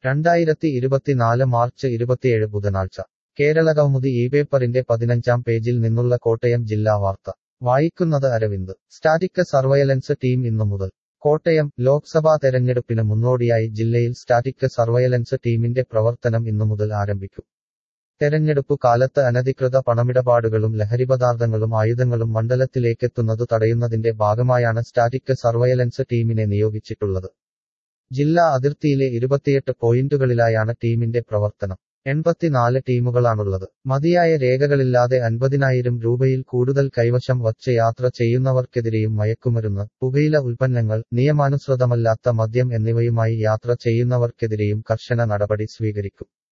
2024 March 27 ബുധനാഴ്ച കേരളകൗമുദി പേപ്പറിന്റെ 15-ാം പേജിൽ നിന്നുള്ള കോട്ടയം ജില്ലാ വാർത്ത വായിക്കുന്നത് അരവിന്ദ്. സ്റ്റാറ്റിക് സർവയലൻസ് ടീം ഇന്നു മുതൽ. കോട്ടയം ലോക്സഭാ തെരഞ്ഞെടുപ്പിന് മുന്നോടിയായി ജില്ലയിൽ സ്റ്റാറ്റിക് സർവയലൻസ് ടീമിന്റെ പ്രവർത്തനം ഇന്നു മുതൽ ആരംഭിക്കും. തെരഞ്ഞെടുപ്പു കാലത്ത് അനധികൃത പണമിടപാടുകളും ലഹരിപദാർത്ഥങ്ങളും ആയുധങ്ങളും മണ്ഡലത്തിലേക്കെത്തുന്നതു തടയുന്നതിന്റെ ഭാഗമായാണ് സ്റ്റാറ്റിക് സർവയലൻസ് ടീമിനെ നിയോഗിച്ചിട്ടുള്ളത്. ജില്ലാ അതിർത്തിയിലെ 28 പോയിന്റുകളിലായാണ് ടീമിന്റെ പ്രവർത്തനം. 84 ടീമുകളാണുള്ളത്. മതിയായ രേഖകളില്ലാതെ 50,000 രൂപയിൽ കൂടുതൽ കൈവശം വച്ച് യാത്ര ചെയ്യുന്നവർക്കെതിരെയും മയക്കുമരുന്ന്, പുകയില ഉൽപ്പന്നങ്ങൾ, നിയമാനുസൃതമല്ലാത്ത മദ്യം എന്നിവയുമായി യാത്ര ചെയ്യുന്നവർക്കെതിരെയും കർശന നടപടി സ്വീകരിക്കും.